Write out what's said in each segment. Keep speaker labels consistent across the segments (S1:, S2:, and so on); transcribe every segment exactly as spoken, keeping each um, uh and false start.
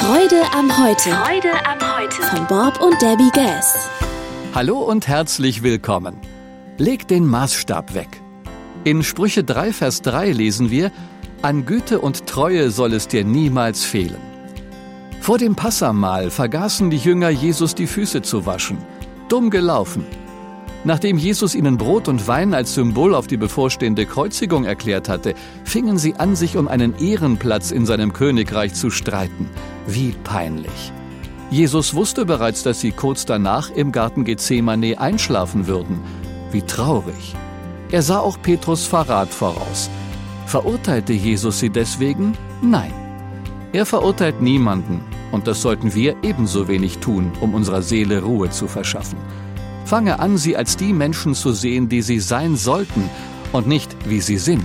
S1: Freude am Heute.
S2: Freude am Heute.
S1: Von Bob und Debbie Gass.
S3: Hallo und herzlich willkommen. Leg den Maßstab weg. In Sprüche drei, Vers drei lesen wir: An Güte und Treue soll es dir niemals fehlen. Vor dem Passahmahl vergaßen die Jünger, Jesus die Füße zu waschen. Dumm gelaufen. Nachdem Jesus ihnen Brot und Wein als Symbol auf die bevorstehende Kreuzigung erklärt hatte, fingen sie an, sich um einen Ehrenplatz in seinem Königreich zu streiten. Wie peinlich. Jesus wusste bereits, dass sie kurz danach im Garten Gethsemane einschlafen würden. Wie traurig. Er sah auch Petrus Verrat voraus. Verurteilte Jesus sie deswegen? Nein. Er verurteilt niemanden, und das sollten wir ebenso wenig tun, um unserer Seele Ruhe zu verschaffen. Fange an, sie als die Menschen zu sehen, die sie sein sollten, und nicht, wie sie sind.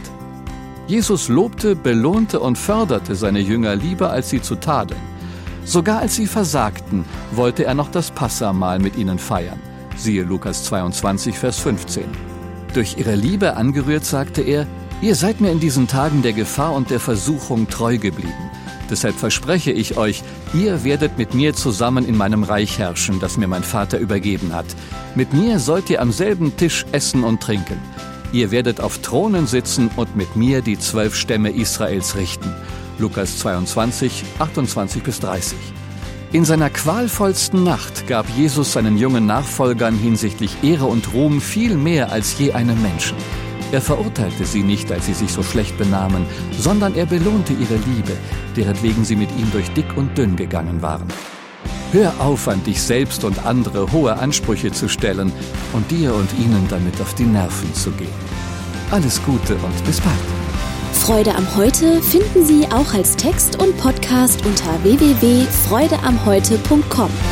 S3: Jesus lobte, belohnte und förderte seine Jünger lieber, als sie zu tadeln. Sogar als sie versagten, wollte er noch das Passahmahl mit ihnen feiern. Siehe Lukas zweiundzwanzig, Vers fünfzehn. Durch ihre Liebe angerührt sagte er: Ihr seid mir in diesen Tagen der Gefahr und der Versuchung treu geblieben. Deshalb verspreche ich euch, ihr werdet mit mir zusammen in meinem Reich herrschen, das mir mein Vater übergeben hat. Mit mir sollt ihr am selben Tisch essen und trinken. Ihr werdet auf Thronen sitzen und mit mir die zwölf Stämme Israels richten. Lukas zweiundzwanzig, achtundzwanzig bis dreißig. In seiner qualvollsten Nacht gab Jesus seinen jungen Nachfolgern hinsichtlich Ehre und Ruhm viel mehr als je einem Menschen. Er verurteilte sie nicht, als sie sich so schlecht benahmen, sondern er belohnte ihre Liebe, deretwegen sie mit ihm durch dick und dünn gegangen waren. Hör auf, an dich selbst und andere hohe Ansprüche zu stellen und dir und ihnen damit auf die Nerven zu gehen. Alles Gute und bis bald.
S1: Freude am Heute finden Sie auch als Text und Podcast unter w w w punkt freude am heute punkt com.